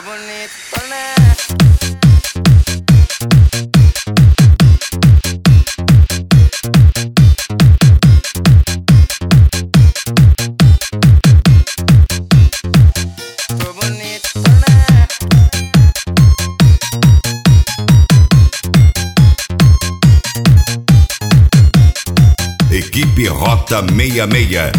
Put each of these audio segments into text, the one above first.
Equipe Rota 66.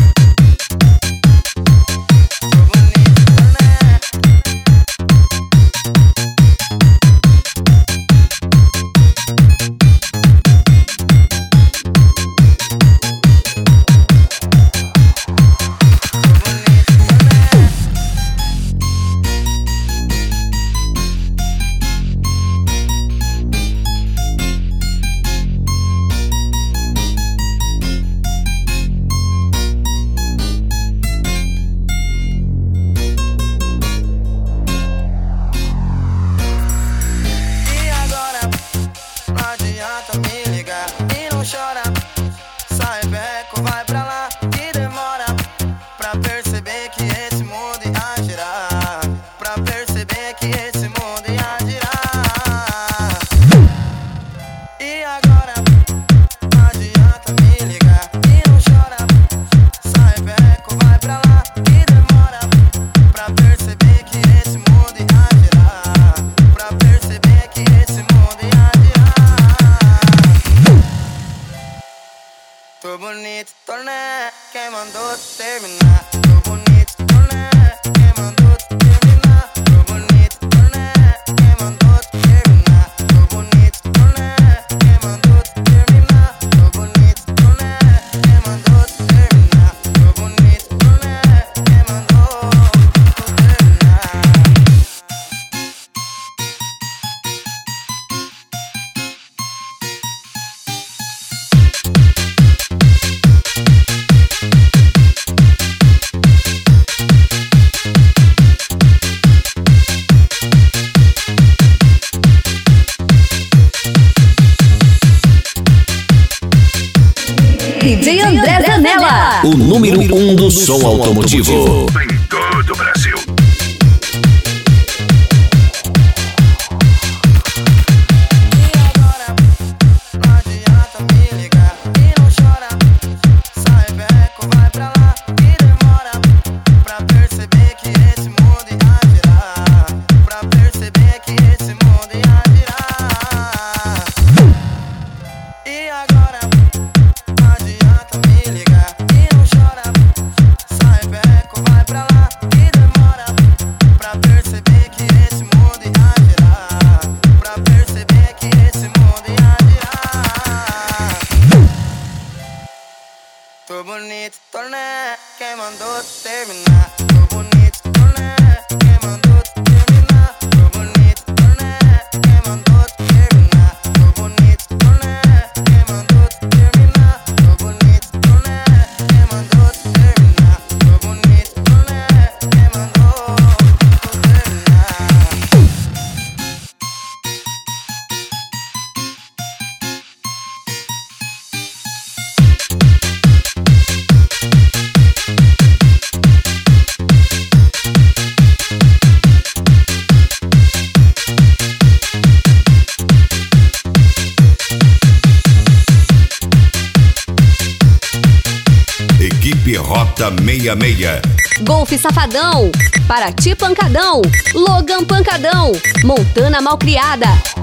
Tô bonito, tô né? Quem mandou terminar? Tô bonito, tô né? Quem mandou terminar? Tô bonito, tô né? Quem mandou terminar? Tô bonito, tô né? Quem mandou terminar? Tô bonito, tô né? Quem mandou terminar? Tô bonito, tô né? Quem mandou terminar? DJ André Zanella, o número 1 do som automotivo em todo o Brasil. Tô bonito, tô né? Quem mandou terminar? Tô bonito, tô né? Quem mandou terminar? Tô bonito, tô né? Quem mandou terminar? Tô bonito, tô né? Quem mandou terminar? Tô bonito, tô né? Quem mandou terminar? Tô bonito, tô né? Quem mandou terminar? Equipe Rota 66. Golf Safadão, Paraty Pancadão, Logan Pancadão, Montana Malcriada,